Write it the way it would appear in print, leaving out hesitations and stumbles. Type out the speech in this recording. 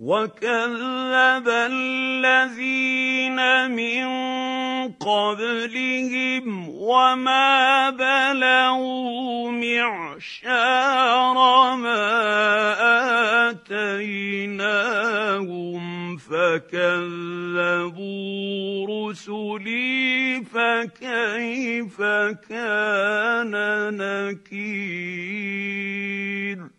وَكَذَّبَ الَّذِينَ مِن قَبْلِهِمْ وَمَا بَلَغُوا مِعْشَارَ مَا آتَيْنَاهُمْ فَكَذَّبُوا رُسُلِي فَكَيْفَ كَانَ نَكِيرِ.